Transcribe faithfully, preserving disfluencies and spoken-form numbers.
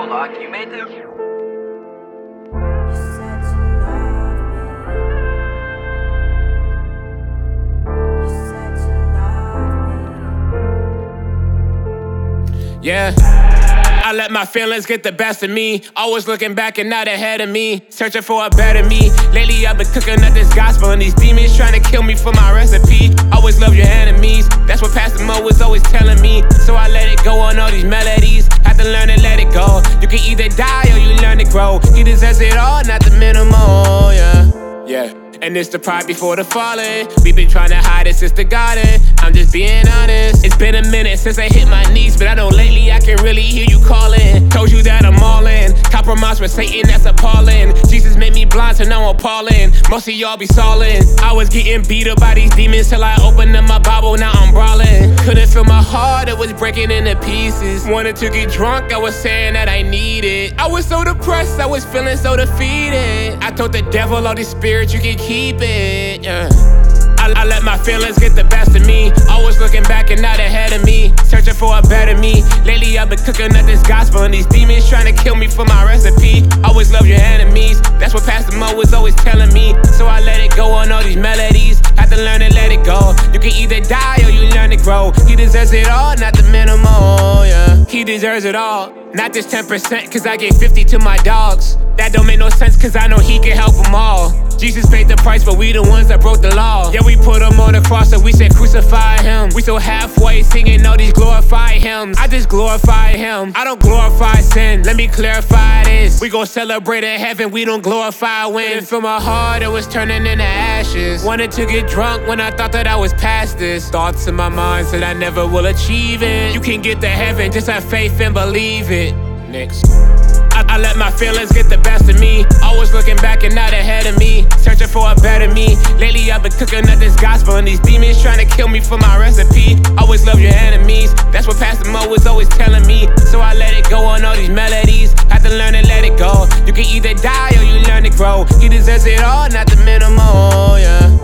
Lock, you made this? Yeah, I let my feelings get the best of me. Always looking back and not ahead of me. Searching for a better me. Lately I've been cooking up this gospel, and these demons trying to kill me for my recipe. Always love your enemies. That's what Pastor Mo was always telling me. So I let it go on all these melodies. Have to learn to let it go. You can either die or you learn to grow. He deserves it all, not the minimal, yeah. Yeah. And it's the pride before the falling. We've been trying to hide it since the garden. I'm just being honest. It's been a minute since I hit my knees, but I know lately I can really hear you calling. Told you that I'm all in. Compromise with Satan, that's appalling. Jesus made me blind, so now I'm appalling. Most of y'all be stalling. I was getting beat up by these demons till I opened up my Bible, now I'm brawling. Couldn't feel my heart, it was breaking into pieces. Wanted to get drunk, I was saying that I need it. I was so depressed, I was feeling so defeated. I told the devil, all these spirits, you can keep it, yeah. I, I let my feelings get the best of me. Always looking back and not ahead of me. Searching for a better me. Lately I've been cooking up this gospel, and these demons trying to kill me for my recipe. Always love your enemies. That's what Pastor Mo was always telling me. So I let it go on all these melodies. Have to learn to let it go. You can either die or you learn to grow. He deserves it all, not the minimal, yeah. He deserves it all. Not just ten percent, cause I gave fifty to my dogs. That don't make no sense, cause I know he can help them all. Jesus paid the price, but we the ones that broke the law. Yeah, we put him on the cross and we said crucify him. We so halfway singing all these glorify hymns. I just glorify him, I don't glorify sin. Let me clarify this. We gon' celebrate in heaven, we don't glorify wins. From my heart, it was turning into ashes. Wanted to get drunk when I thought that I was past this. Thoughts in my mind said I never will achieve it. You can get to heaven, just have faith and believe it. Next. I, I let my feelings get the best of me. Always looking back and not ahead of me. Searching for a better me. Lately I've been cooking up this gospel, and these demons trying to kill me for my recipe. Always love your enemies. That's what Pastor Mo was always telling me. So I let it go on all these melodies. Have to learn to let it go. You can either die or you learn to grow. He deserves it all, not the minimal, yeah.